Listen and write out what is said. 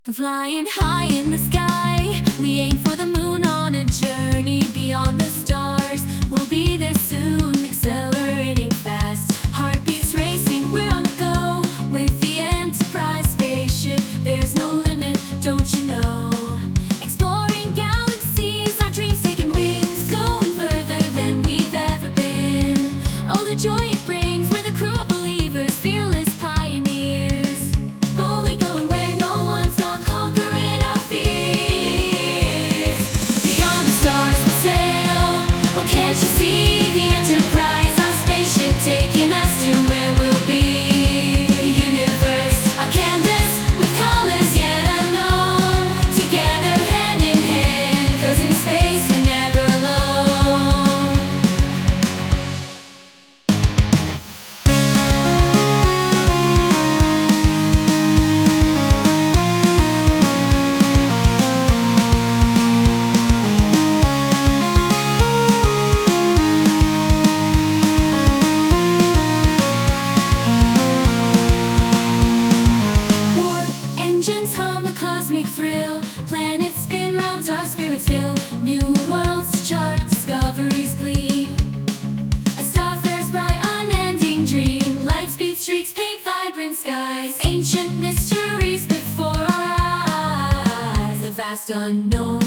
Flying high in the sky, we aim for the moon on a journey beyond the stars. We'll be there soon, accelerating fast. Heartbeats racing, we're on the go. With the Enterprise spaceship, there's no limit, don't you know? Exploring galaxies, our dreams taking wings, going further than we've ever been. Oh, the joy it brings, we're the crew of believers, fearless pioneers. Boldly going where no one's not conquering our fears. Beyond the stars we sail. Oh, can't you see the Enterprise, our spaceship taking us to where we'll be? The universe, a canvas with colors yet unknown. Together hand in hand, 'cause in space we're never alone. Warp engines hum a cosmic thrill. Planets spin round, our spirits fill. New worlds to chart, discoveries gleam. A star fares bright, unending dream. Light speed streaks paint vibrant skies. Ancient mysteries before our eyes. The vast unknown